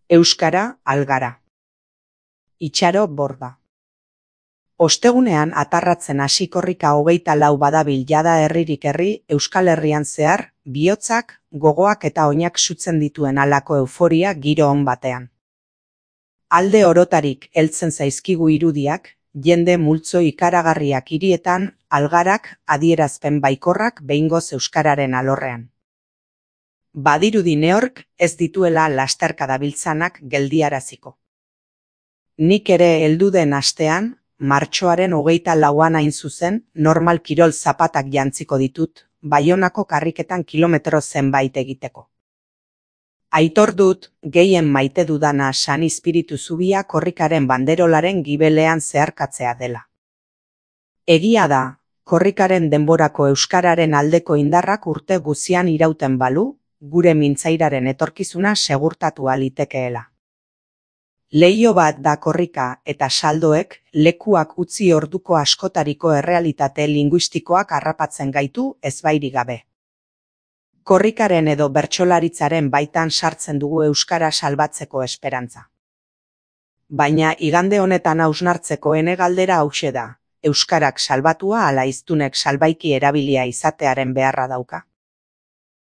Euskara algara. Itxaro borda. Ostegunean atarratzen hasi korrika 24 badabil jada herririk herri Euskal Herrian zehar, bihotzak, gogoak eta oinak sutzen dituen halako euforia giro on batean. Alde orotarik heltzen zaizkigu irudiak, jende multzo ikaragarriak hirietan, algarak, adierazpen baikorrak behingoz euskararen alorrean. Badirudi neork ez dituela lasterka dabiltzanak geldiaraziko. Nik ere heldu den astean, martxoaren 24an hain zuzen, normal kirol zapatak jantziko ditut, Baionako karriketan kilometro zenbait egiteko. Aitor dut, gehien maite dudana San Izpiritu Zubia korrikaren banderolaren gibelean zeharkatzea dela. Egia da, korrikaren denborako euskararen aldeko indarrak urte guzian irauten balu, gure mintzairaren etorkizuna segurtatua litekeela. Leiho bat da korrika eta saldoek lekuak utzi orduko askotariko errealitate linguistikoak harrapatzen gaitu ezbairik gabe. Korrikaren edo bertsolaritzaren baitan sartzen dugu euskara salbatzeko esperantza. Baina igande honetan hausnartzeko ene galdera hauxe da, euskarak salbatua ala hiztunek salbaiki erabilia izatearen beharra dauka.